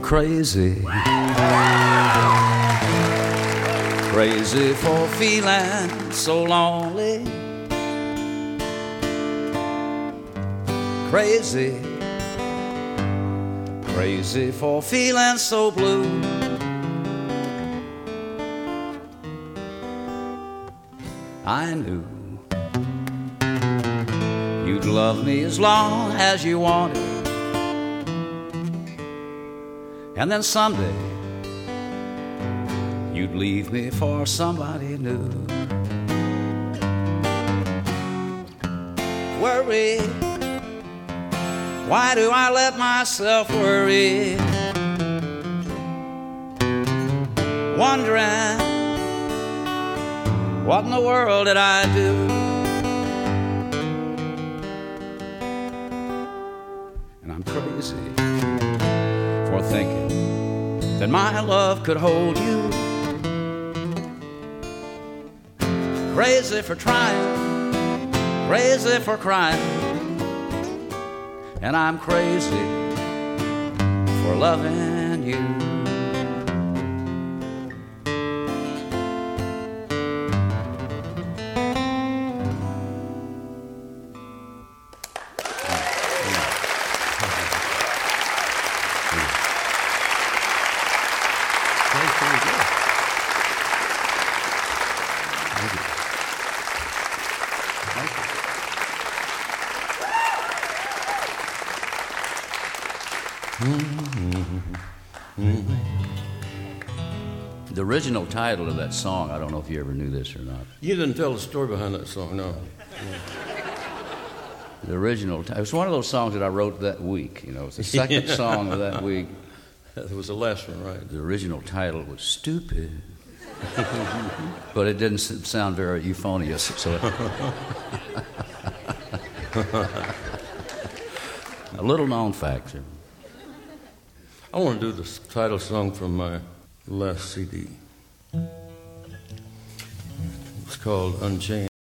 crazy. Crazy for feeling so lonely. Crazy. Crazy for feeling so blue. I knew you'd love me as long as you wanted, and then someday you'd leave me for somebody new. Worry, why do I let myself worry? Wondering, what in the world did I do? And I'm crazy for thinking that my love could hold you. Crazy for trying, crazy for crying, and I'm crazy for loving you. The original title of that song, I don't know if you ever knew this or not. You didn't tell the story behind that song, no. The original, it was one of those songs that I wrote that week. You know, it was the second song of that week. That was the last one, right? The original title was Stupid, but it didn't sound very euphonious. So a little known fact. I want to do the title song from my last CD. It's called Unchained.